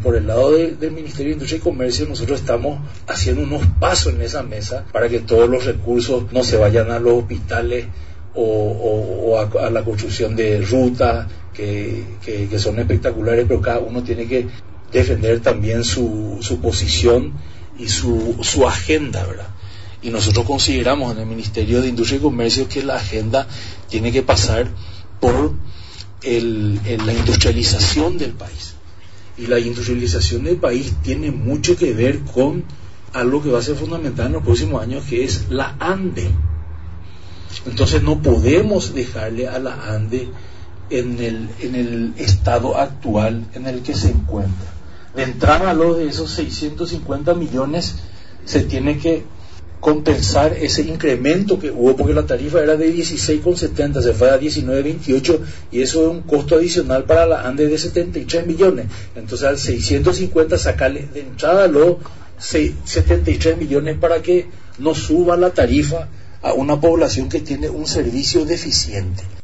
por el lado del Ministerio de Industria y Comercio, nosotros estamos haciendo unos pasos en esa mesa para que todos los recursos no se vayan a los hospitales o a la construcción de rutas que son espectaculares, pero cada uno tiene que defender también su posición y su agenda, ¿verdad? Y nosotros consideramos en el Ministerio de Industria y Comercio que la agenda tiene que pasar por la industrialización del país. Y la industrialización del país tiene mucho que ver con algo que va a ser fundamental en los próximos años, que es la ANDE. Entonces no podemos dejarle a la ANDE en el estado actual en el que se encuentra. De entrada, de esos 650 millones se tiene que compensar ese incremento que hubo, porque la tarifa era de 16,70, se fue a 19,28, y eso es un costo adicional para la ANDE de 73 millones. Entonces al 650 sacarle de entrada los 73 millones para que no suba la tarifa a una población que tiene un servicio deficiente.